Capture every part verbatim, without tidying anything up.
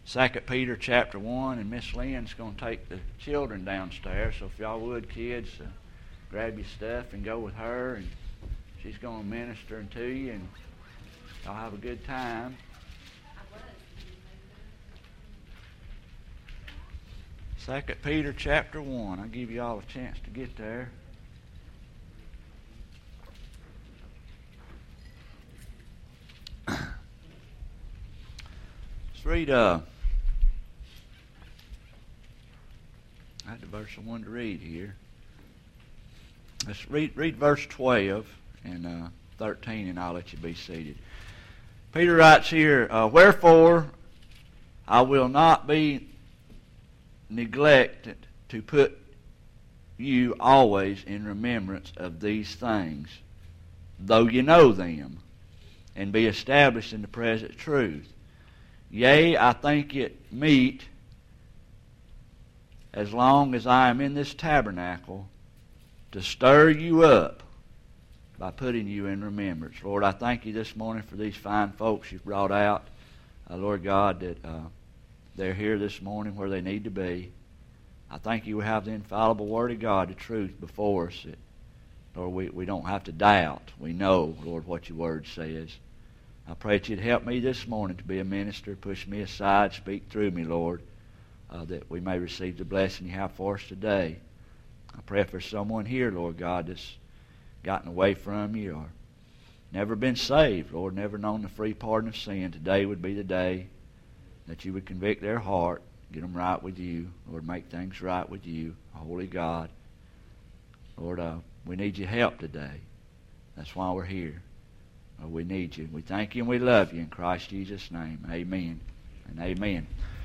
Second Peter chapter one, and Miss Lynn's going to take the children downstairs. So if y'all would, kids, uh, grab your stuff and go with her, and she's going to minister to you, and y'all have a good time. Second Peter chapter one. I'll give you all a chance to get there. Let's read uh I had the verse I wanted to read here. Let's read read verse twelve and uh, thirteen, and I'll let you be seated. Peter writes here, uh, "Wherefore I will not be neglected to put you always in remembrance of these things, though you know them, and be established in the present truth. Yea, I think it meet, as long as I am in this tabernacle, to stir you up by putting you in remembrance." Lord, I thank you this morning for these fine folks you've brought out. Uh, Lord God, that uh, they're here this morning where they need to be. I thank you we have the infallible Word of God, the truth, before us. That, Lord, we, we don't have to doubt. We know, Lord, what your Word says. I pray that you'd help me this morning to be a minister. Push me aside. Speak through me, Lord, uh, that we may receive the blessing you have for us today. I pray for someone here, Lord God, that's gotten away from you or never been saved, Lord, never known the free pardon of sin. Today would be the day that you would convict their heart, get them right with you, Lord, make things right with you, holy God. Lord, uh, we need your help today. That's why we're here. Uh, we need you. We thank you and we love you in Christ Jesus' name. Amen and amen.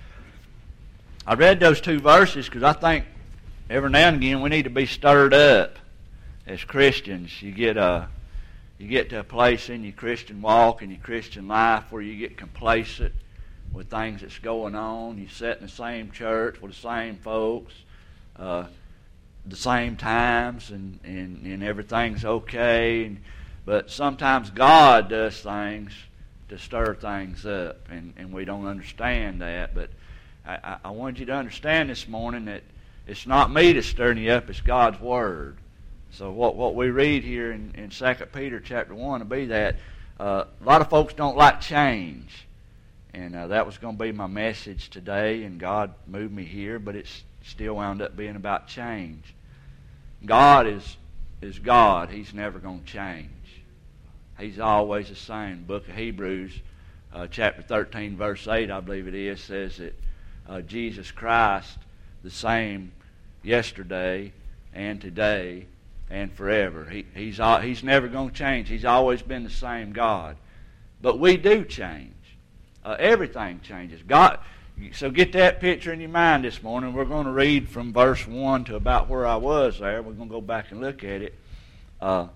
I read those two verses because I think every now and again we need to be stirred up as Christians. You get a you get to a place in your Christian walk and your Christian life where you get complacent with things that's going on. You sit in the same church with the same folks, uh, the same times, and, and, and everything's okay. And, but sometimes God does things to stir things up, and, and we don't understand that. But I, I want you to understand this morning that it's not me that's stirring you up, it's God's Word. So what, what we read here in, in Second Peter chapter one will be that uh, a lot of folks don't like change. And uh, that was going to be my message today, and God moved me here, but it's still wound up being about change. God is is God. He's never going to change. He's always the same. The book of Hebrews, uh, chapter thirteen, verse eight, I believe it is, says that uh, Jesus Christ, the same yesterday and today and forever. He, he's, he's never going to change. He's always been the same God. But we do change. Uh, everything changes. God. So get that picture in your mind this morning. We're going to read from verse one to about where I was there. We're going to go back and look at it. Uh,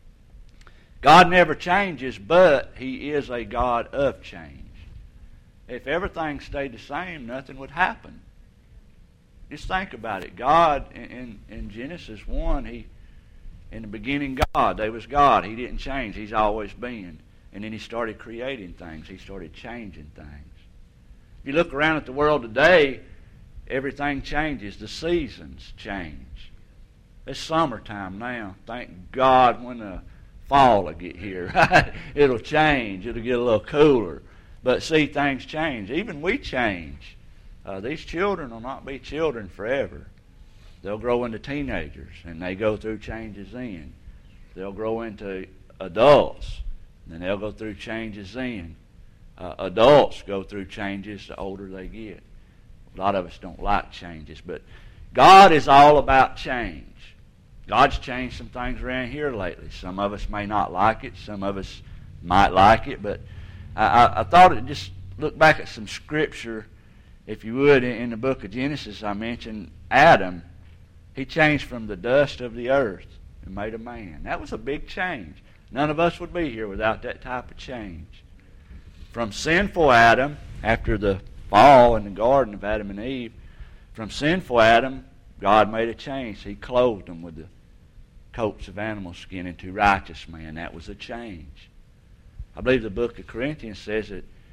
God never changes, but He is a God of change. If everything stayed the same, nothing would happen. Just think about it. God, in, in, in Genesis one, He, in the beginning, God. There was God. He didn't change. He's always been. And then He started creating things. He started changing things. If you look around at the world today, everything changes. The seasons change. It's summertime now. Thank God when the fall will get here. Right? It'll change. It'll get a little cooler. But see, things change. Even we change. Uh, these children will not be children forever. They'll grow into teenagers, and they go through changes then. They'll grow into adults, and they'll go through changes then. Uh, adults go through changes the older they get. A lot of us don't like changes, but God is all about change. God's changed some things around here lately. Some of us may not like it. Some of us might like it, but I, I, I thought I'd just look back at some scripture, if you would, in, in the book of Genesis. I mentioned Adam. He changed from the dust of the earth and made a man. That was a big change. None of us would be here without that type of change. From sinful Adam, after the fall in the garden of Adam and Eve, from sinful Adam, God made a change. He clothed them with the coats of animal skin into righteous man. That was a change. I believe the book of Corinthians says that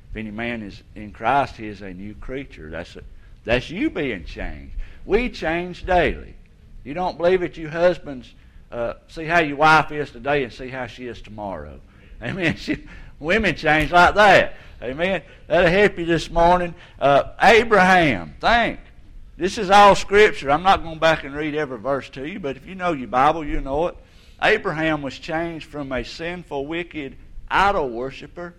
If any man is in Christ, he is a new creature. That's a, that's you being changed. We change daily. You don't believe it, you husbands, uh, see how your wife is today and see how she is tomorrow. Amen. She, women change like that. Amen. That'll help you this morning. Uh, Abraham, think. This is all Scripture. I'm not going back and read every verse to you, but if you know your Bible, you know it. Abraham was changed from a sinful, wicked idol worshiper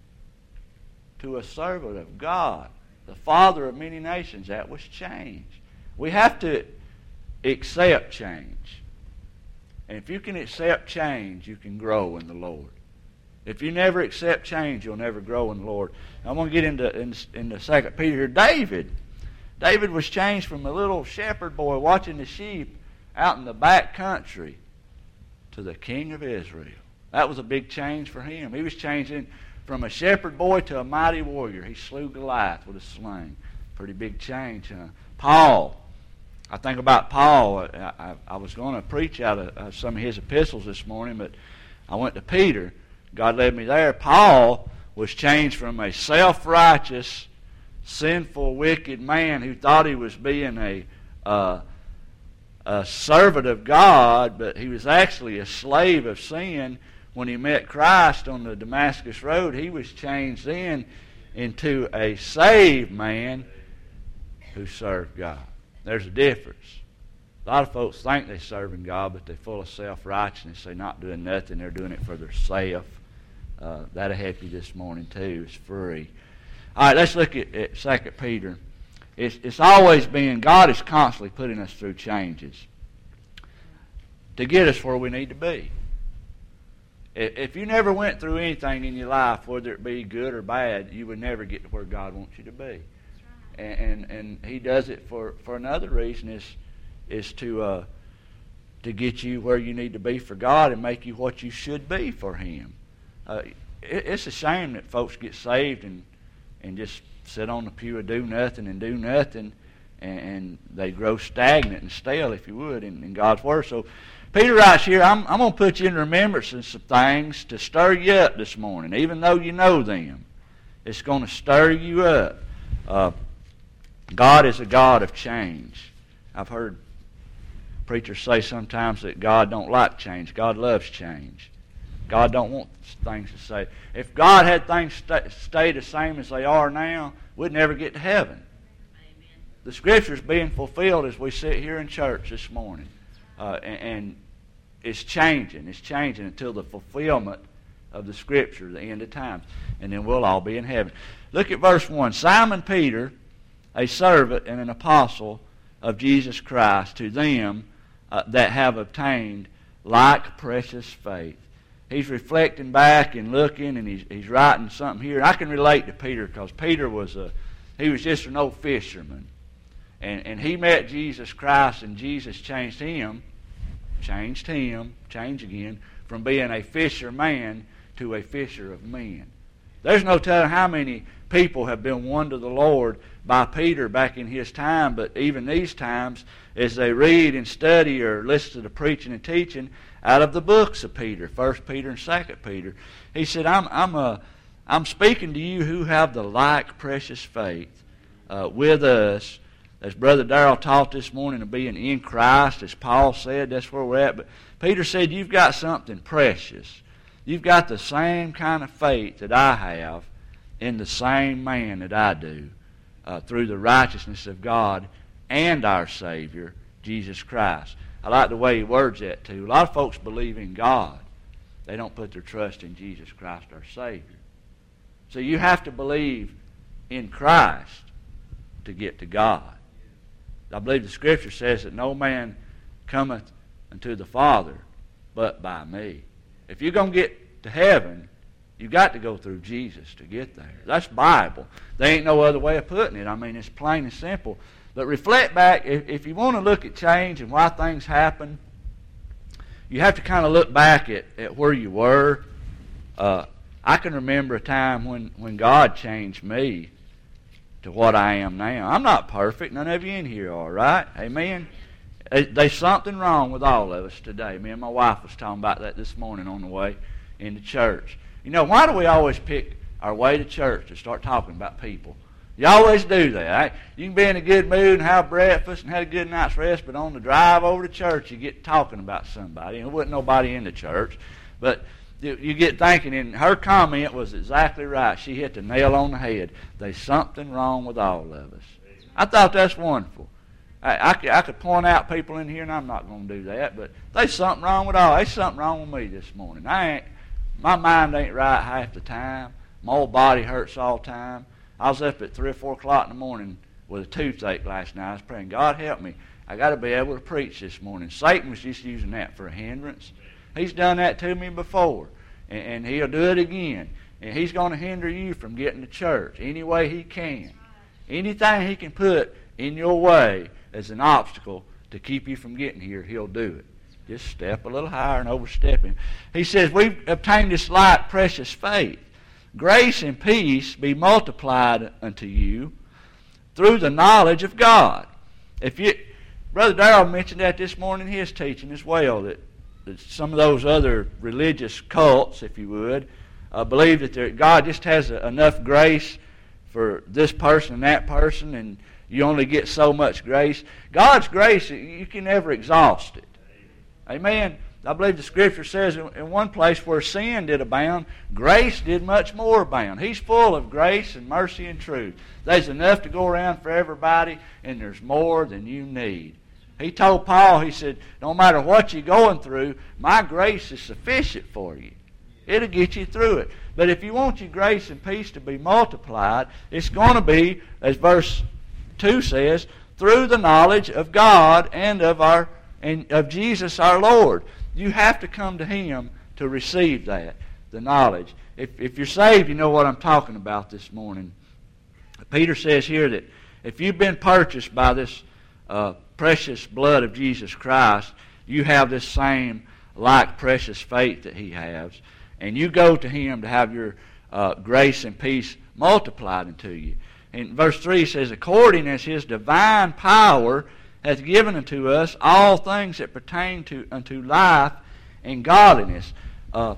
to a servant of God, the father of many nations. That was change. We have to accept change. And if you can accept change, you can grow in the Lord. If you never accept change, you'll never grow in the Lord. I'm going to get into, into, into Second Peter here. David. David was changed from a little shepherd boy watching the sheep out in the back country to the king of Israel. That was a big change for him. He was changing from a shepherd boy to a mighty warrior. He slew Goliath with a sling. Pretty big change, huh? Paul. I think about Paul. I, I, I was going to preach out of uh, some of his epistles this morning, but I went to Peter. God led me there. Paul was changed from a self-righteous, sinful, wicked man who thought he was being a, uh, a servant of God, but he was actually a slave of sin. When he met Christ on the Damascus Road, he was changed then into a saved man who served God. There's a difference. A lot of folks think they're serving God, but they're full of self-righteousness. They're not doing nothing. They're doing it for their self. Uh, that'll help you this morning, too. It's free. All right, let's look at, at Second Peter. It's, it's always been, God is constantly putting us through changes to get us where we need to be. If you never went through anything in your life, whether it be good or bad, you would never get to where God wants you to be. And, and and He does it for, for another reason, is is to uh, to get you where you need to be for God and make you what you should be for Him. Uh, it, it's a shame that folks get saved and and just sit on the pew and do nothing and do nothing, and, and they grow stagnant and stale, if you would, in, in God's Word. So Peter writes here, I'm, I'm going to put you in remembrance of some things to stir you up this morning, even though you know them. It's going to stir you up. Uh, God is a God of change. I've heard preachers say sometimes that God don't like change. God loves change. God don't want things to stay. If God had things stay, stay the same as they are now, we'd never get to heaven. Amen. The Scripture's being fulfilled as we sit here in church this morning. Uh, and, and it's changing. It's changing until the fulfillment of the Scripture, the end of times. And then we'll all be in heaven. Look at verse one. Simon Peter, a servant and an apostle of Jesus Christ, to them uh, that have obtained like precious faith. He's reflecting back and looking, and he's, he's writing something here. I can relate to Peter because Peter was a he was just an old fisherman. And, and he met Jesus Christ, and Jesus changed him, changed him, changed again, from being a fisherman to a fisher of men. There's no telling how many people have been won to the Lord by Peter back in his time, but even these times, as they read and study or listen to the preaching and teaching out of the books of Peter, First Peter and Second Peter, he said, I'm I'm uh, I'm speaking to you who have the like precious faith uh, with us, as Brother Darrell taught this morning, of being in Christ, as Paul said, that's where we're at. But Peter said, you've got something precious. You've got the same kind of faith that I have in the same man that I do, uh, through the righteousness of God and our Savior, Jesus Christ. I like the way he words that too. A lot of folks believe in God. They don't put their trust in Jesus Christ, our Savior. So you have to believe in Christ to get to God. I believe the Scripture says that no man cometh unto the Father but by me. If you're going to get to heaven, you've got to go through Jesus to get there. That's Bible. There ain't no other way of putting it. I mean, it's plain and simple. But reflect back, if, if you want to look at change and why things happen, you have to kind of look back at, at where you were. Uh, I can remember a time when, when God changed me to what I am now. I'm not perfect. None of you in here are, right? Amen? There's something wrong with all of us today. Me and my wife was talking about that this morning on the way into church. You know, why do we always pick our way to church to start talking about people. You always do that. Right? You can be in a good mood and have breakfast and have a good night's rest, but on the drive over to church, you get talking about somebody. And there wasn't nobody in the church, but you, you get thinking, and her comment was exactly right. She hit the nail on the head. There's something wrong with all of us. I thought that's wonderful. I, I, could, I could point out people in here, and I'm not going to do that, but there's something wrong with all. There's something wrong with me this morning. I ain't, my mind ain't right half the time. My old body hurts all the time. I was up at three or four o'clock in the morning with a toothache last night. I was praying, God help me. I got to be able to preach this morning. Satan was just using that for a hindrance. He's done that to me before, and, and he'll do it again. And he's going to hinder you from getting to church any way he can. Anything he can put in your way as an obstacle to keep you from getting here, he'll do it. Just step a little higher and overstep him. He says, we've obtained this light, precious faith. Grace and peace be multiplied unto you through the knowledge of God. If you, Brother Darrell mentioned that this morning in his teaching as well, that, that some of those other religious cults, if you would, uh, believe that there, God just has a, enough grace for this person and that person, and you only get so much grace. God's grace, you can never exhaust it. Amen. I believe the Scripture says in one place where sin did abound, grace did much more abound. He's full of grace and mercy and truth. There's enough to go around for everybody, and there's more than you need. He told Paul, he said, no matter what you're going through, my grace is sufficient for you. It'll get you through it. But if you want your grace and peace to be multiplied, it's going to be, as verse two says, through the knowledge of God and of our and of Jesus our Lord. You have to come to Him to receive that, the knowledge. If, if you're saved, you know what I'm talking about this morning. Peter says here that if you've been purchased by this uh, precious blood of Jesus Christ, you have this same like precious faith that He has. And you go to Him to have your uh, grace and peace multiplied unto you. In verse three it says, according as His divine power hath given unto us all things that pertain to unto life and godliness. Uh,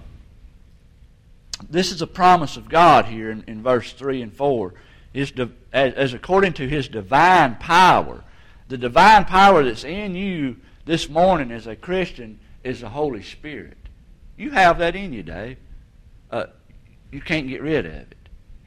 this is a promise of God here in, in verse three and four. His di- as, as according to His divine power. The divine power that's in you this morning as a Christian is the Holy Spirit. You have that in you, Dave. Uh, you can't get rid of it.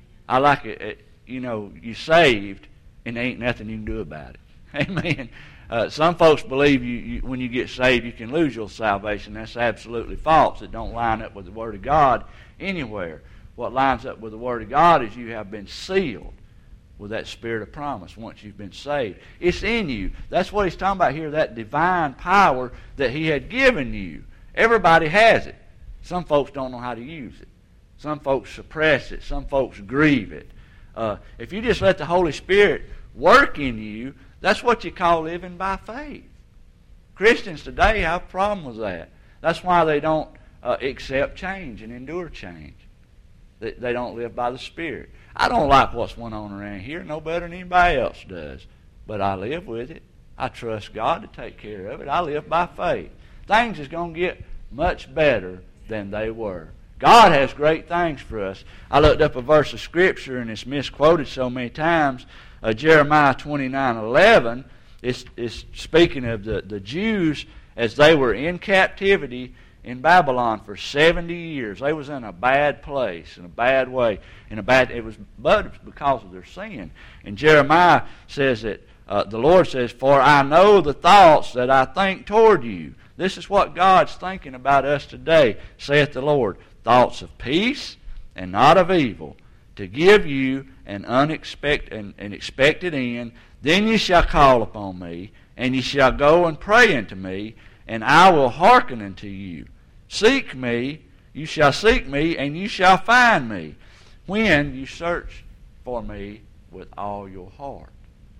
I like it, it. You know, you're saved and there ain't nothing you can do about it. Amen. Uh, some folks believe you, you when you get saved you can lose your salvation. That's absolutely false. It don't line up with the Word of God anywhere. What lines up with the Word of God is you have been sealed with that Spirit of promise once you've been saved. It's in you. That's what he's talking about here, that divine power that He had given you. Everybody has it. Some folks don't know how to use it. Some folks suppress it. Some folks grieve it. Uh, if you just let the Holy Spirit work in you, that's what you call living by faith. Christians today have a problem with that. That's why they don't uh, accept change and endure change. They, they don't live by the Spirit. I don't like what's going on around here no better than anybody else does. But I live with it. I trust God to take care of it. I live by faith. Things is going to get much better than they were. God has great things for us. I looked up a verse of Scripture, and it's misquoted so many times. Uh, Jeremiah twenty-nine eleven is, is speaking of the, the Jews as they were in captivity in Babylon for seventy years. They was in a bad place, in a bad way. In a bad, it was but it was because of their sin. And Jeremiah says that, uh, the Lord says, for I know the thoughts that I think toward you. This is what God's thinking about us today, saith the Lord. Thoughts of peace and not of evil, to give you an unexpected and an expected end. Then ye shall call upon me, and ye shall go and pray unto me, and I will hearken unto you. Seek me, you shall seek me, and you shall find me, when you search for me with all your heart.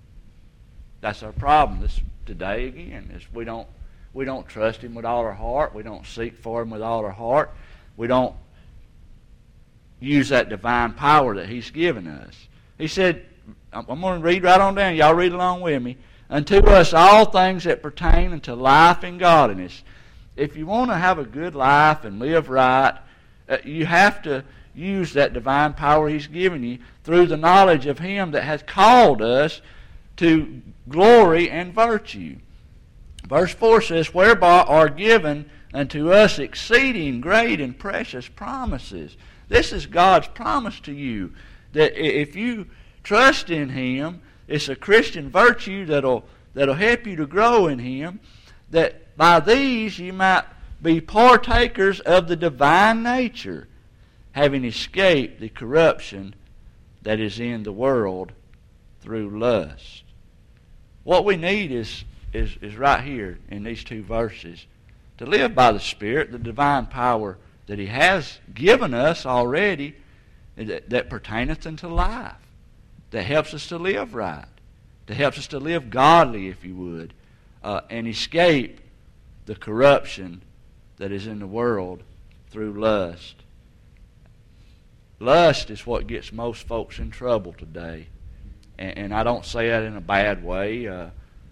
That's our problem this today again, is we don't we don't trust Him with all our heart. We don't seek for Him with all our heart. We don't use that divine power that He's given us. He said, I'm going to read right on down. Y'all read along with me. Unto us all things that pertain unto life and godliness. If you want to have a good life and live right, uh, you have to use that divine power He's given you through the knowledge of Him that has called us to glory and virtue. Verse four says, whereby are given unto us exceeding great and precious promises. This is God's promise to you, that if you trust in Him, it's a Christian virtue that'll that'll help you to grow in Him, that by these you might be partakers of the divine nature, having escaped the corruption that is in the world through lust. What we need is, is, is right here in these two verses, to live by the Spirit, the divine power that He has given us already, that, that pertaineth unto life, that helps us to live right, that helps us to live godly, if you would, uh, and escape the corruption that is in the world through lust. Lust is what gets most folks in trouble today. And, and I don't say that in a bad way. Uh,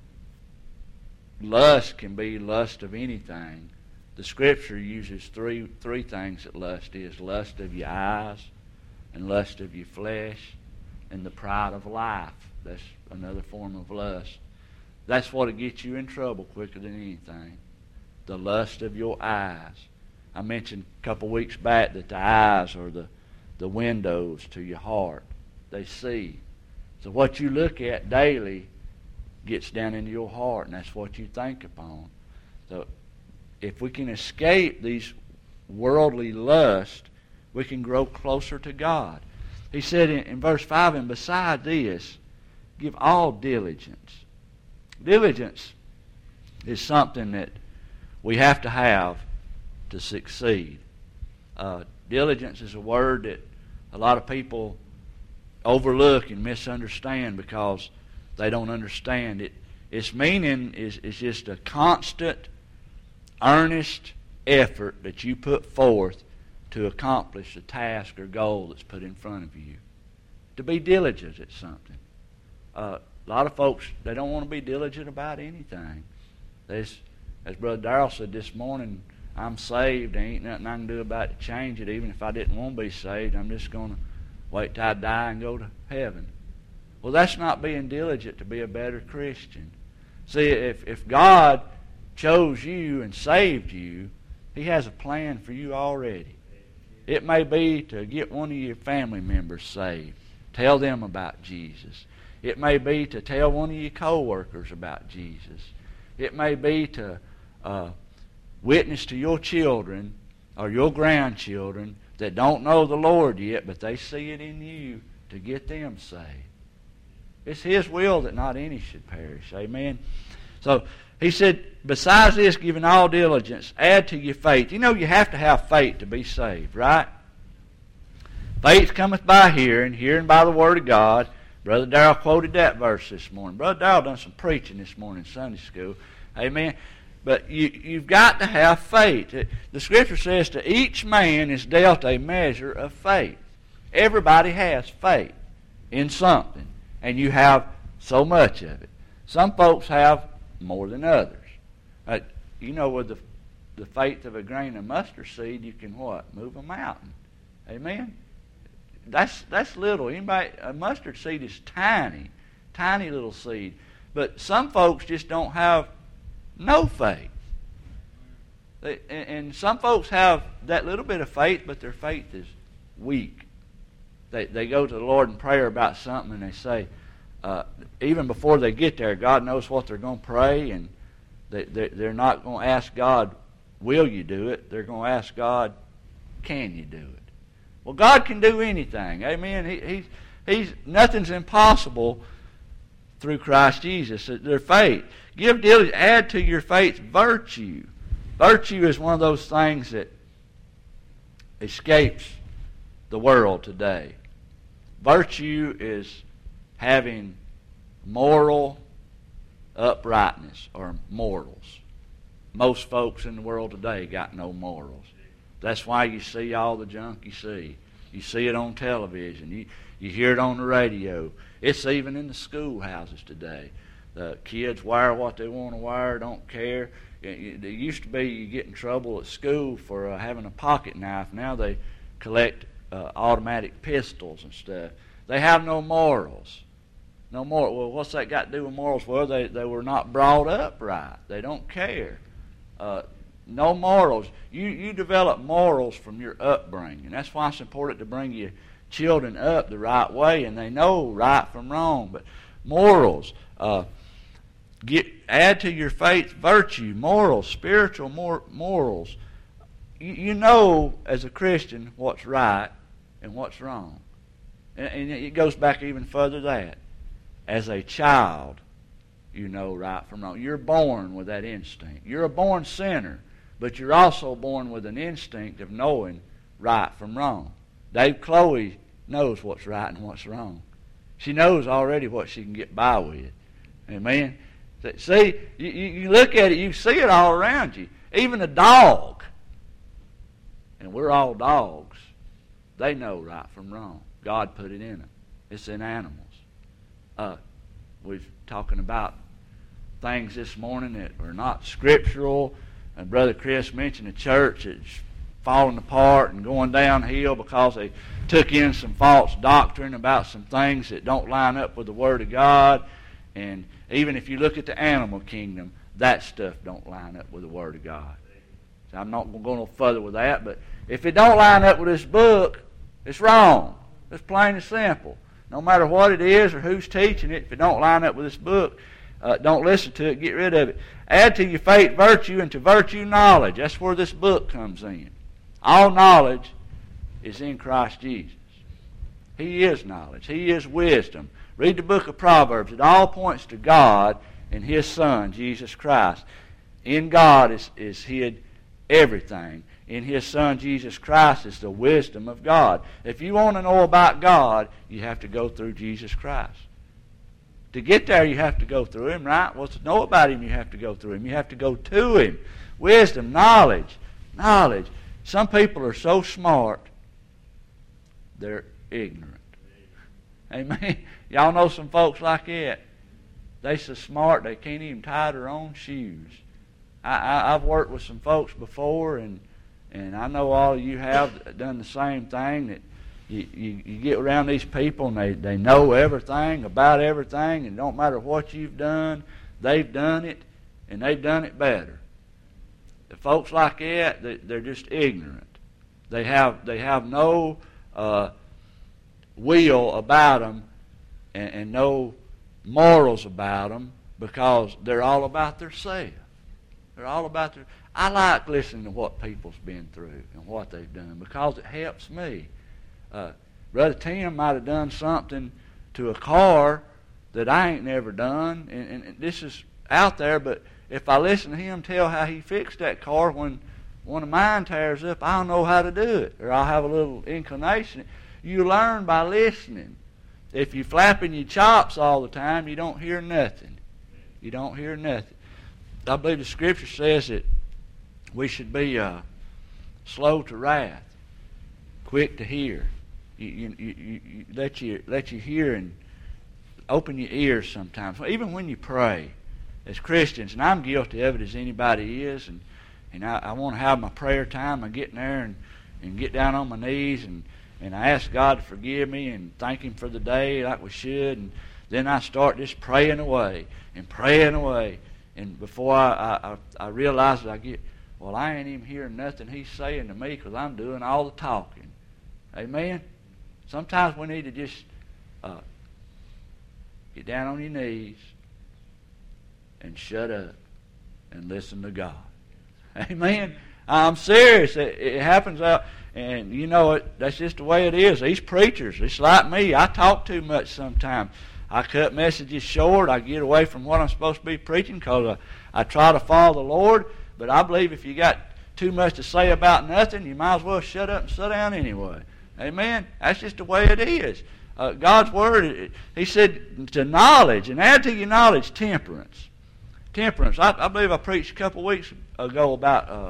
lust can be lust of anything. The Scripture uses three three things that lust is. Lust of your eyes, and lust of your flesh, and the pride of life. That's another form of lust. That's what will get you in trouble quicker than anything. The lust of your eyes. I mentioned a couple weeks back that the eyes are the, the windows to your heart. They see. So what you look at daily gets down into your heart, and that's what you think upon. So if we can escape these worldly lusts, we can grow closer to God. He said in, in verse five, and beside this, give all diligence. Diligence is something that we have to have to succeed. Uh, diligence is a word that a lot of people overlook and misunderstand because they don't understand it. Its meaning is, is just a constant, earnest effort that you put forth to accomplish a task or goal that's put in front of you. To be diligent at something. Uh, a lot of folks, they don't want to be diligent about anything. There's As Brother Darrell said this morning, I'm saved. There ain't nothing I can do about it to change it. Even if I didn't want to be saved, I'm just going to wait till I die and go to heaven. Well, that's not being diligent to be a better Christian. See, if, if God chose you and saved you, He has a plan for you already. It may be to get one of your family members saved. Tell them about Jesus. It may be to tell one of your co-workers about Jesus. It may be to uh, witness to your children or your grandchildren that don't know the Lord yet, but they see it in you to get them saved. It's His will that not any should perish. Amen. So he said, besides this, giving all diligence, add to your faith. You know you have to have faith to be saved, right? Faith cometh by hearing, hearing by the Word of God. Brother Darrell quoted that verse this morning. Brother Darrell done some preaching this morning in Sunday school. Amen. But you, you've got to have faith. The Scripture says to each man is dealt a measure of faith. Everybody has faith in something, and you have so much of it. Some folks have more than others. Uh, you know, with the, the faith of a grain of mustard seed, you can what? Move a mountain. Amen? That's that's little. Anybody, a mustard seed is tiny, tiny little seed. But some folks just don't have no faith. They, and, and some folks have that little bit of faith, but their faith is weak. They they go to the Lord in prayer about something, and they say, uh, even before they get there, God knows what they're going to pray, and they, they, they're not going to ask God, will you do it? They're going to ask God, can you do it? Well, God can do anything. Amen. He, he, he's nothing's impossible through Christ Jesus. Their faith. Give diligence. Add to your faith virtue. Virtue is one of those things that escapes the world today. Virtue is having moral uprightness or morals. Most folks in the world today got no morals. That's why you see all the junk you see. You see it on television. You, you hear it on the radio. It's even in the schoolhouses today. The kids wear what they want to wear, don't care. It, it used to be you get in trouble at school for uh, having a pocket knife. Now they collect uh, uh, automatic pistols and stuff. They have no morals. No more. Well, what's that got to do with morals? Well, they, they were not brought up right. They don't care. Uh, no morals. You, you develop morals from your upbringing. That's why it's important to bring your children up the right way, and they know right from wrong. But morals, uh, get add to your faith virtue, morals, spiritual mor- morals. You, you know as a Christian what's right and what's wrong. And, and it goes back even further than that. As a child, you know right from wrong. You're born with that instinct. You're a born sinner, but you're also born with an instinct of knowing right from wrong. Dave Chloe knows what's right and what's wrong. She knows already what she can get by with. Amen? See, you, you look at it, you see it all around you. Even a dog, and we're all dogs, they know right from wrong. God put it in them. It's in animals. Uh, we're talking about things this morning that are not scriptural. And Brother Chris mentioned a church that's falling apart and going downhill because they took in some false doctrine about some things that don't line up with the Word of God. And even if you look at the animal kingdom, that stuff don't line up with the Word of God. So I'm not going to go no further with that, but if it don't line up with this book, it's wrong. It's plain and simple. No matter what it is or who's teaching it, if it don't line up with this book, uh, don't listen to it, get rid of it. Add to your faith virtue, and to virtue knowledge. That's where this book comes in. All knowledge is in Christ Jesus. He is knowledge. He is wisdom. Read the book of Proverbs. It all points to God and His Son, Jesus Christ. In God is, is hid everything. In His Son, Jesus Christ, is the wisdom of God. If you want to know about God, you have to go through Jesus Christ. To get there, you have to go through Him, right? Well, to know about Him, you have to go through Him. You have to go to Him. Wisdom, knowledge, knowledge. Some people are so smart, they're ignorant. Amen. Y'all know some folks like that. They so smart, they can't even tie their own shoes. I, I, I've worked with some folks before, and And I know all of you have done the same thing, that you, you, you get around these people and they, they know everything about everything, and it don't matter what you've done, they've done it, and they've done it better. The folks like that, they, they're just ignorant. They have they have no uh, will about them and, and no morals about them, because they're all about themselves. They're all about their... I like listening to what people's been through and what they've done, because it helps me. Uh, Brother Tim might have done something to a car that I ain't never done, and, and, and this is out there, but if I listen to him tell how he fixed that car when one of mine tears up, I'll know how to do it, or I'll have a little inclination. You learn by listening. If you're flapping your chops all the time, you don't hear nothing. You don't hear nothing. I believe the Scripture says that we should be uh, slow to wrath, quick to hear. You, you, you, you let you let you hear and open your ears sometimes. Even when you pray, as Christians, and I'm guilty of it as anybody is, and and I, I want to have my prayer time. I get in there and, and get down on my knees and, and I ask God to forgive me and thank Him for the day like we should, and then I start just praying away and praying away. And before I, I, I realize it, I get, well, I ain't even hearing nothing He's saying to me because I'm doing all the talking. Amen? Sometimes we need to just uh, get down on your knees and shut up and listen to God. Amen? I'm serious. It, it happens out, and you know it. That's just the way it is. These preachers, it's like me. I talk too much sometimes. I cut messages short. I get away from what I'm supposed to be preaching because I, I try to follow the Lord. But I believe if you got too much to say about nothing, you might as well shut up and sit down anyway. Amen? That's just the way it is. Uh, God's Word, it, He said to knowledge, and add to your knowledge temperance. Temperance. I, I believe I preached a couple of weeks ago about uh,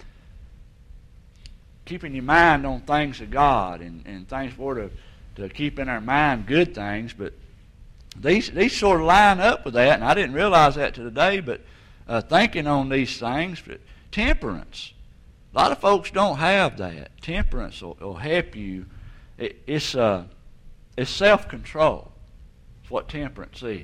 keeping your mind on things of God and, and things for to, to keep in our mind good things, but These these sort of line up with that, and I didn't realize that to today, but uh, thinking on these things, but temperance. A lot of folks don't have that. Temperance will, will help you It, it's uh, it's self-control. It's what temperance is.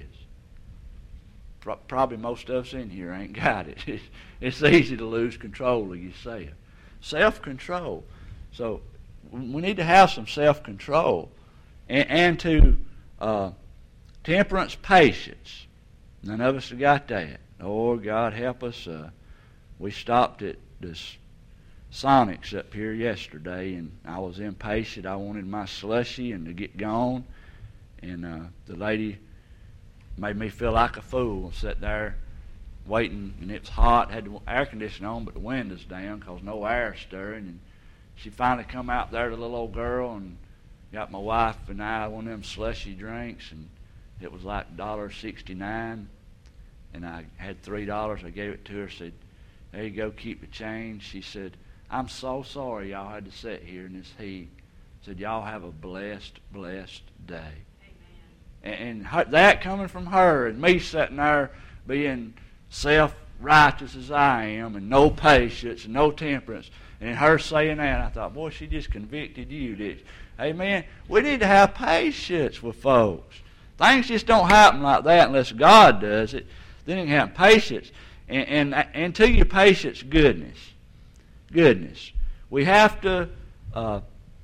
Pro- probably most of us in here ain't got it. It's, it's easy to lose control of yourself. Self-control. So we need to have some self-control. And, and to uh, temperance, patience. None of us have got that. Oh, God help us. Uh, we stopped at this Sonic's up here yesterday, and I was impatient. I wanted my slushy and to get gone. And uh, the lady made me feel like a fool. Sat there waiting, and it was hot. Had the air conditioning on, but the windows down because no air stirring. And she finally come out there, the little old girl, and got my wife and I one of them slushy drinks, and it was like one dollar sixty-nine. And I had three dollars. I gave it to her. Said, "There you go. Keep the change." She said, "I'm so sorry y'all had to sit here in this heat." Said, "Y'all have a blessed, blessed day." Amen. And, and her, that coming from her, and me sitting there being self-righteous as I am, and no patience and no temperance, and her saying that, I thought, boy, she just convicted you, did she? Amen. We need to have patience with folks. Things just don't happen like that unless God does it. Then you can have patience. And, and, and to your patience, goodness. Goodness. We have to uh,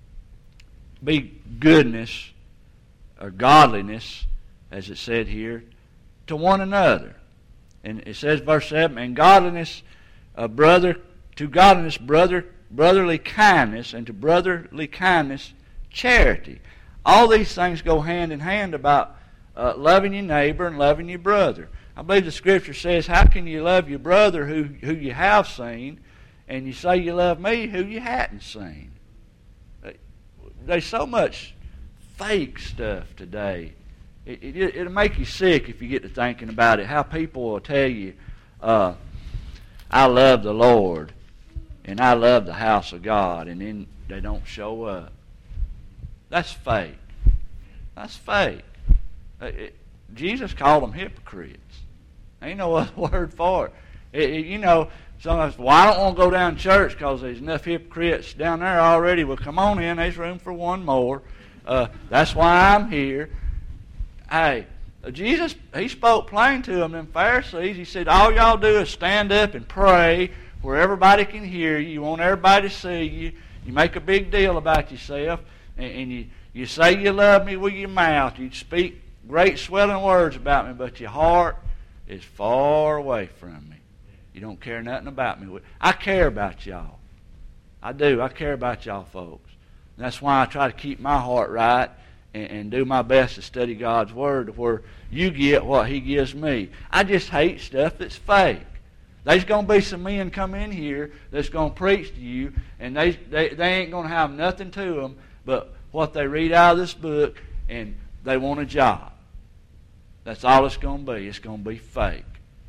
be goodness, or godliness, as it said here, to one another. And it says, verse seven, and godliness, uh, brother, to godliness, brother, brotherly kindness, and to brotherly kindness, charity. All these things go hand in hand about uh, loving your neighbor and loving your brother. I believe the Scripture says, how can you love your brother who, who you have seen, and you say you love me who you hadn't seen? There's so much fake stuff today. It, it, it'll make you sick if you get to thinking about it, how people will tell you, uh, I love the Lord, and I love the house of God, and then they don't show up. That's fake. That's fake. It, Jesus called them hypocrites. Ain't no other word for it. it, it you know, sometimes, well, I don't want to go down to church because there's enough hypocrites down there already. Well, come on in. There's room for one more. Uh, that's why I'm here. Hey, Jesus, he spoke plain to them, them Pharisees. He said, all y'all do is stand up and pray where everybody can hear you. You want everybody to see you. You make a big deal about yourself. And, and you, you say you love me with your mouth. You speak great swelling words about me, but your heart is far away from me. You don't care nothing about me. I care about y'all. I do. I care about y'all folks. And that's why I try to keep my heart right and, and do my best to study God's Word to where you get what He gives me. I just hate stuff that's fake. There's going to be some men come in here that's going to preach to you, and they, they, they ain't going to have nothing to them but what they read out of this book, and they want a job. That's all it's going to be. It's going to be fake.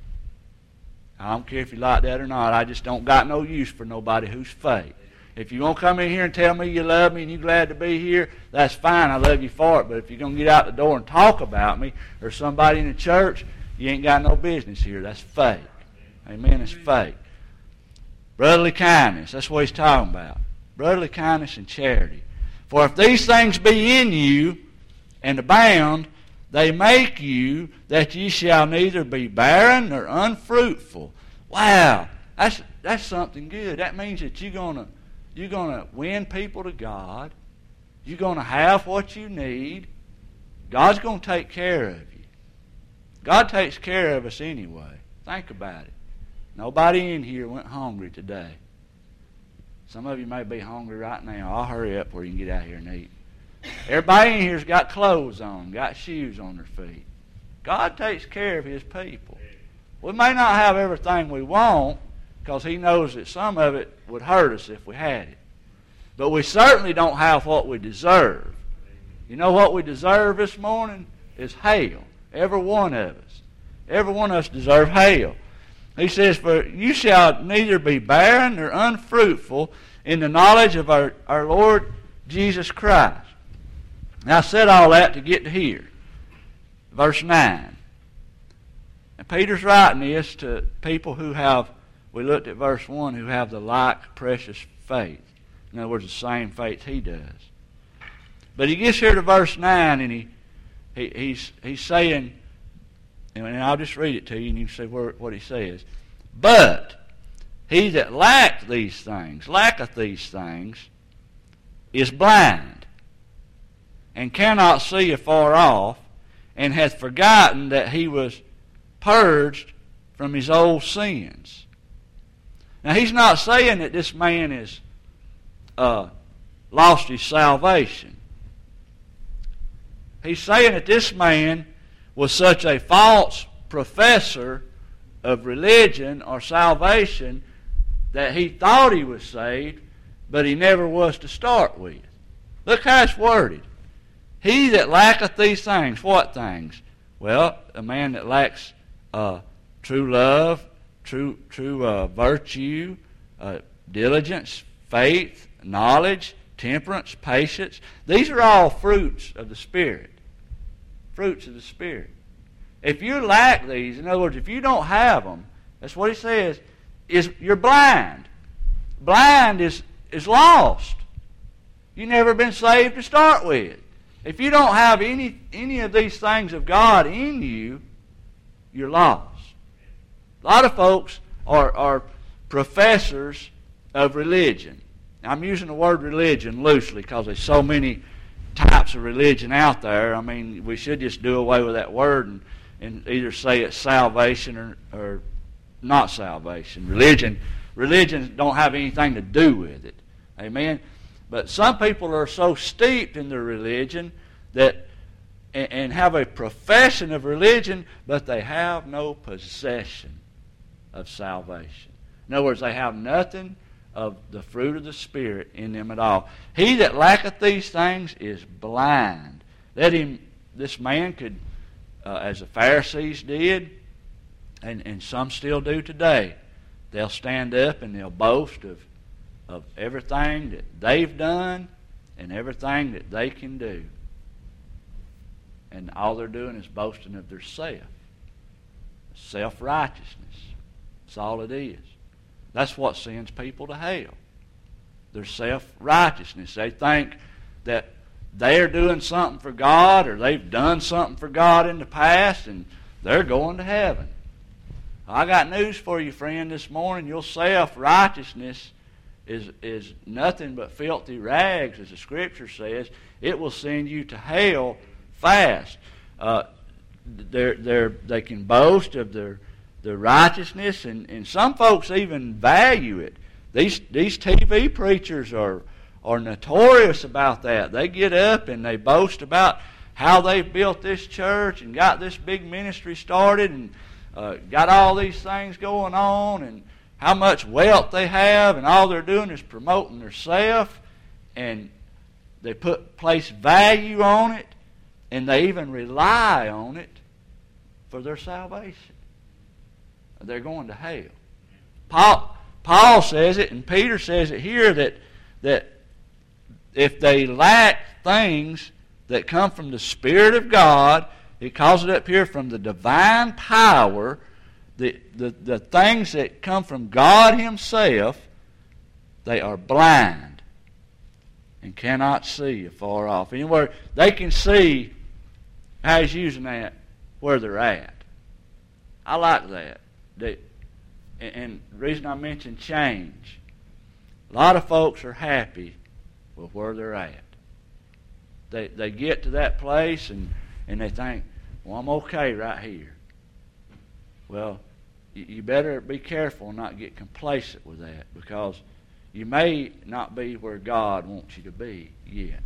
I don't care if you like that or not. I just don't got no use for nobody who's fake. If you're going to come in here and tell me you love me and you're glad to be here, that's fine. I love you for it. But if you're going to get out the door and talk about me or somebody in the church, you ain't got no business here. That's fake. Amen. It's fake. Brotherly kindness. That's what he's talking about. Brotherly kindness and charity. For if these things be in you and abound, they make you that ye shall neither be barren nor unfruitful. Wow, that's that's something good. That means that you're gonna you're gonna win people to God. You're gonna have what you need. God's gonna take care of you. God takes care of us anyway. Think about it. Nobody in here went hungry today. Some of you may be hungry right now. I'll hurry up where you can get out here and eat. Everybody in here's got clothes on, got shoes on their feet. God takes care of His people. We may not have everything we want because He knows that some of it would hurt us if we had it. But we certainly don't have what we deserve. You know what we deserve this morning? Is hell. Every one of us. Every one of us deserve hell. He says, for you shall neither be barren nor unfruitful in the knowledge of our, our Lord Jesus Christ. Now I said all that to get to here. Verse nine. And Peter's writing this to people who have, we looked at verse one, who have the like precious faith. In other words, the same faith he does. But he gets here to verse nine, and he, he he's he's saying, and I'll just read it to you, and you can see where, what he says. But he that lacketh these things, lacketh these things, is blind, and cannot see afar off, and hath forgotten that he was purged from his old sins. Now he's not saying that this man is uh, lost his salvation. He's saying that this man was such a false professor of religion or salvation that he thought he was saved, but he never was to start with. Look how it's worded. He that lacketh these things. What things? Well, a man that lacks uh, true love, true true uh, virtue, uh, diligence, faith, knowledge, temperance, patience. These are all fruits of the Spirit. Fruits of the Spirit. If you lack these, in other words, if you don't have them, that's what he says, is you're blind. Blind is, is lost. You've never been saved to start with. If you don't have any, any of these things of God in you, you're lost. A lot of folks are, are professors of religion. Now, I'm using the word religion loosely because there's so many types of religion out there. I mean, we should just do away with that word and, and either say it's salvation or, or not salvation. Religion, religion don't have anything to do with it. Amen? But some people are so steeped in their religion that and, and have a profession of religion, but they have no possession of salvation. In other words, they have nothing of the fruit of the Spirit in them at all. He that lacketh these things is blind. Let him, this man could, uh, as the Pharisees did, and, and some still do today, they'll stand up and they'll boast of, of everything that they've done and everything that they can do. And all they're doing is boasting of their self. Self-righteousness. That's all it is. That's what sends people to hell. Their self-righteousness. They think that they're doing something for God or they've done something for God in the past and they're going to heaven. I got news for you, friend, this morning. Your self-righteousness is, is nothing but filthy rags, as the Scripture says. It will send you to hell fast. Uh, they're, they're, they can boast of their the righteousness, and, and some folks even value it. These these T V preachers are are notorious about that. They get up and they boast about how they've built this church and got this big ministry started and uh, got all these things going on and how much wealth they have, and all they're doing is promoting themselves, and they put place value on it, and they even rely on it for their salvation. They're going to hell. Paul, Paul says it, and Peter says it here, that, that if they lack things that come from the Spirit of God, he calls it up here from the divine power, the, the, the things that come from God Himself, they are blind and cannot see afar off. Anywhere they can see, how he's using that, where they're at. I like that. They, and the reason I mention change, a lot of folks are happy with where they're at. They they get to that place and, and they think, well, I'm okay right here. Well, you, you better be careful and not get complacent with that, because you may not be where God wants you to be yet.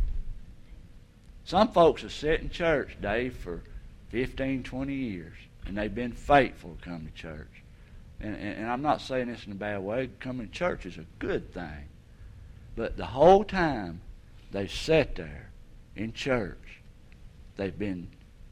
Some folks have sat in church, Dave, for fifteen, twenty years, and they've been faithful to come to church. And, and, and I'm not saying this in a bad way. Coming to church is a good thing. But the whole time they've sat there in church, they've been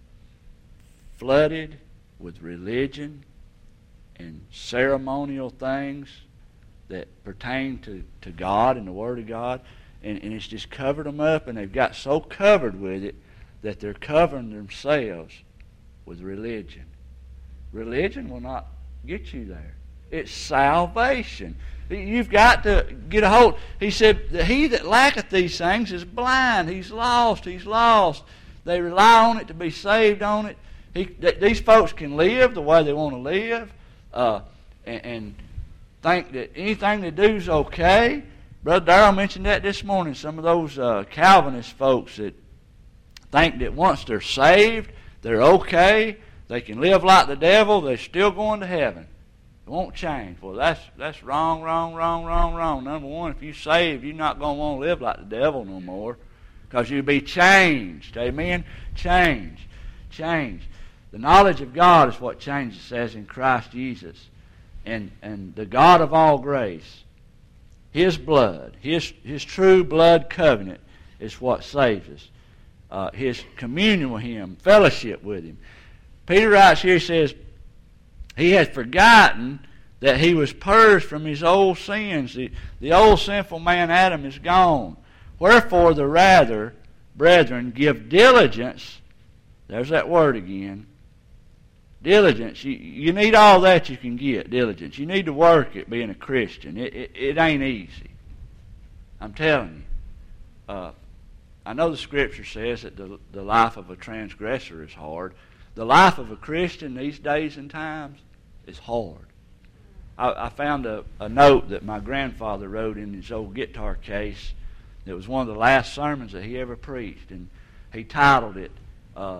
flooded with religion and ceremonial things that pertain to, to God and the Word of God. And, and it's just covered them up, and they've got so covered with it that they're covering themselves with religion. Religion will not get you there. It's salvation. You've got to get a hold. He said, he that lacketh these things is blind. He's lost. He's lost. They rely on it to be saved on it. He, th- these folks can live the way they want to live uh, and, and think that anything they do is okay. Brother Darrell mentioned that this morning. Some of those uh, Calvinist folks that think that once they're saved, they're okay. They can live like the devil. They're still going to heaven. It won't change. Well, that's that's wrong, wrong, wrong, wrong, wrong. Number one, if you're saved, you're not going to want to live like the devil no more because you'll be changed. Amen? Change. Change. The knowledge of God is what changes us in Christ Jesus. And, and the God of all grace, His blood, His, His true blood covenant is what saves us. Uh, his communion with Him, fellowship with Him. Peter writes here, he says, he had forgotten that he was purged from his old sins. The, the old sinful man Adam is gone. Wherefore the rather, brethren, give diligence. There's that word again. Diligence. You, you need all that you can get, diligence. You need to work at being a Christian. It, it, it ain't easy. I'm telling you. Uh, I know the Scripture says that the, the life of a transgressor is hard. The life of a Christian these days and times is hard. I, I found a, a note that my grandfather wrote in his old guitar case. It was one of the last sermons that he ever preached, and he titled it, uh,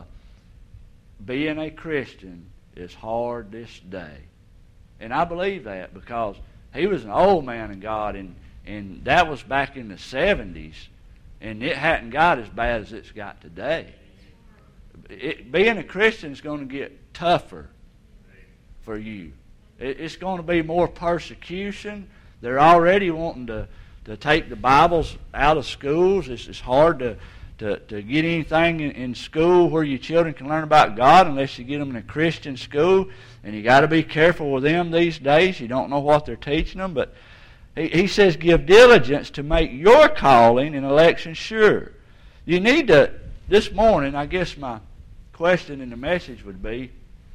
Being a Christian is Hard This Day. And I believe that because he was an old man in God, and, and that was back in the seventies, and it hadn't got as bad as it's got today. It, being a Christian is going to get tougher for you. It, it's going to be more persecution. They're already wanting to, to take the Bibles out of schools. It's, it's hard to, to, to get anything in, in school where your children can learn about God unless you get them in a Christian school. And you got to be careful with them these days. You don't know what they're teaching them. But he, he says, give diligence to make your calling and election sure. You need to, this morning, I guess my question in the message would be,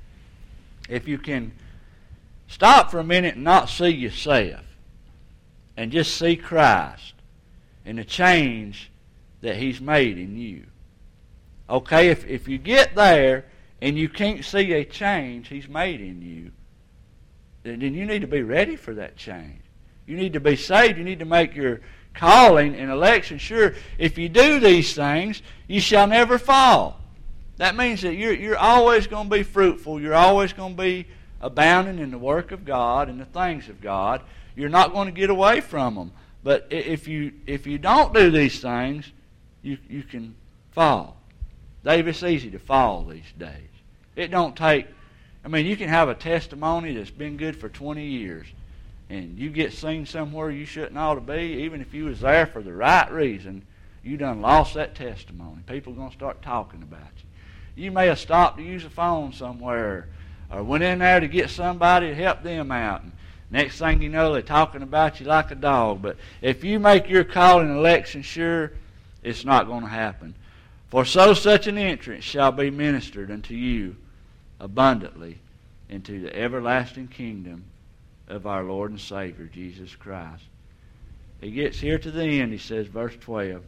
if you can stop for a minute and not see yourself and just see Christ and the change that He's made in you. Okay, if, if you get there and you can't see a change He's made in you, then, then you need to be ready for that change. You need to be saved. You need to make your calling and election sure. If you do these things, you shall never fall. That means that you're, you're always going to be fruitful. You're always going to be abounding in the work of God and the things of God. You're not going to get away from them. But if you if you don't do these things, you you can fall. Dave, it's easy to fall these days. It don't take, I mean, you can have a testimony that's been good for twenty years, and you get seen somewhere you shouldn't ought to be, even if you was there for the right reason, you done lost that testimony. People are going to start talking about you. You may have stopped to use a phone somewhere or went in there to get somebody to help them out. And next thing you know, they're talking about you like a dog. But if you make your call and election sure, it's not going to happen. For so such an entrance shall be ministered unto you abundantly into the everlasting kingdom of our Lord and Savior, Jesus Christ. He gets here to the end, he says, verse twelve,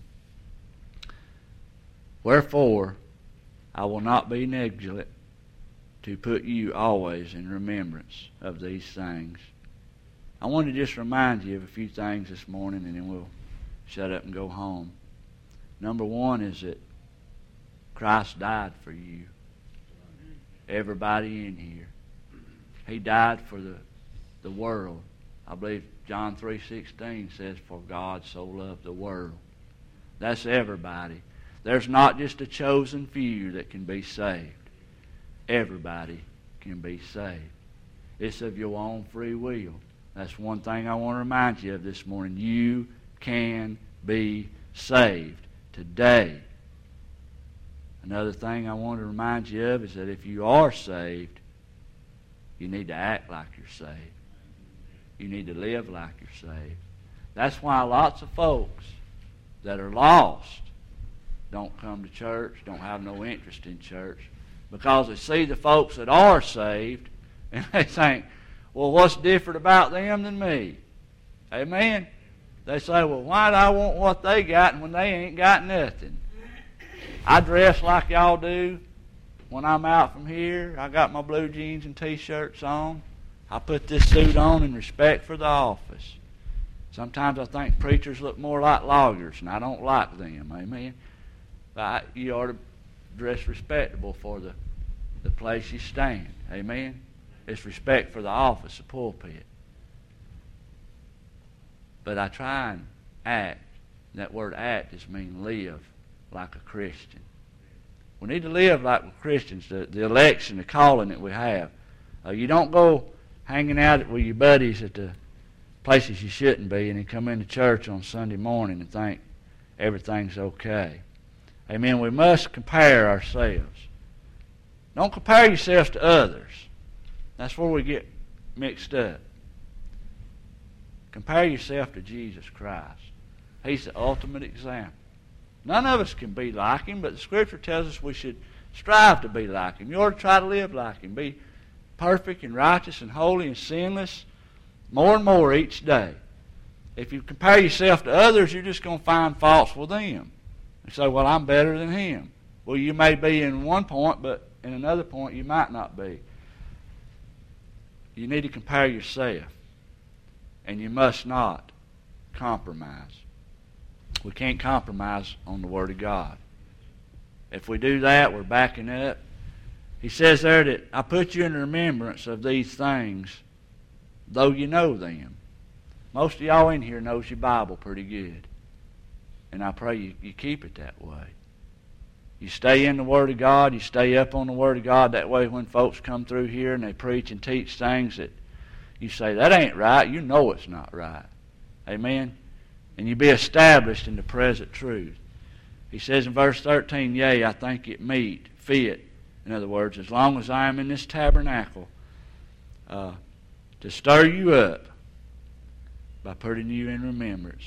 wherefore I will not be negligent to put you always in remembrance of these things. I want to just remind you of a few things this morning, and then we'll shut up and go home. Number one is that Christ died for you. Everybody in here. He died for the, the world. I believe John three sixteen says, for God so loved the world. That's everybody. There's not just a chosen few that can be saved. Everybody can be saved. It's of your own free will. That's one thing I want to remind you of this morning. You can be saved today. Another thing I want to remind you of is that if you are saved, you need to act like you're saved. You need to live like you're saved. That's why lots of folks that are lost don't come to church, don't have no interest in church, because they see the folks that are saved, and they think, Well, what's different about them than me? Amen? They say, well, why do I want what they got when they ain't got nothing? I dress like y'all do when I'm out from here. I got my blue jeans and T-shirts on. I put this suit on in respect for the office. Sometimes I think preachers look more like lawyers, and I don't like them. Amen? But I, you ought to dress respectable for the, the place you stand. Amen? It's respect for the office, the pulpit. But I try and act. That word act just means live like a Christian. We need to live like Christians. The, the election, the calling that we have. Uh, you don't go hanging out with your buddies at the places you shouldn't be and then come into church on Sunday morning and think everything's okay. Amen. We must compare ourselves. Don't compare yourselves to others. That's where we get mixed up. Compare yourself to Jesus Christ. He's the ultimate example. None of us can be like Him, but the Scripture tells us we should strive to be like Him. You ought to try to live like Him. Be perfect and righteous and holy and sinless more and more each day. If you compare yourself to others, you're just going to find faults with them. You say, well, I'm better than him. Well, you may be in one point, but in another point you might not be. You need to compare yourself. And you must not compromise. We can't compromise on the Word of God. If we do that, we're backing up. He says there that I put you in remembrance of these things, though you know them. Most of y'all in here knows your Bible pretty good. And I pray you, you keep it that way. You stay in the Word of God. You stay up on the Word of God. That way when folks come through here and they preach and teach things that you say, that ain't right, you know it's not right. Amen? And you be established in the present truth. He says in verse thirteen, yea, I think it meet, fit. In other words, as long as I am in this tabernacle, uh, to stir you up by putting you in remembrance.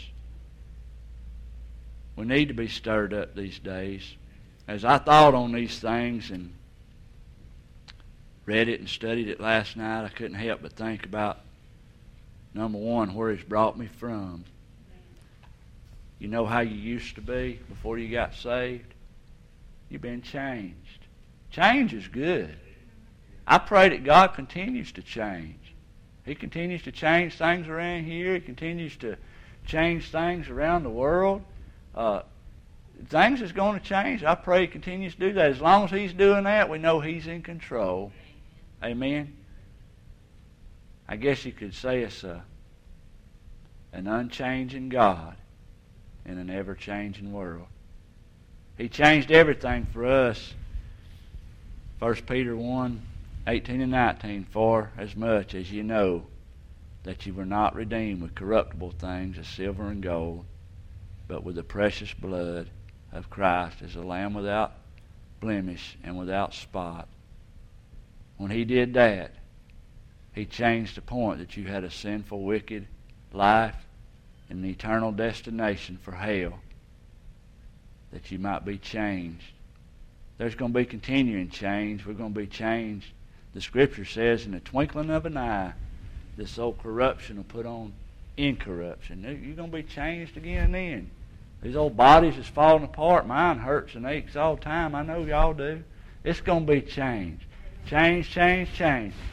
We need to be stirred up these days. As I thought on these things and read it and studied it last night, I couldn't help but think about, number one, where He's brought me from. You know how you used to be before you got saved? You've been changed. Change is good. I pray that God continues to change. He continues to change things around here. He continues to change things around the world. Uh, things is going to change. I pray He continues to do that. As long as He's doing that, we know He's in control. Amen? I guess you could say it's a, an unchanging God in an ever-changing world. He changed everything for us. First Peter one, eighteen and nineteen, for as much as you know that you were not redeemed with corruptible things as silver and gold, but with the precious blood of Christ as a lamb without blemish and without spot. When He did that, He changed the point that you had a sinful, wicked life and an eternal destination for hell, that you might be changed. There's going to be continuing change. We're going to be changed. The Scripture says in the twinkling of an eye, this old corruption will put on incorruption. You're going to be changed again then. These old bodies is falling apart. Mine hurts and aches all the time. I know y'all do. It's going to be changed. Change, change, change.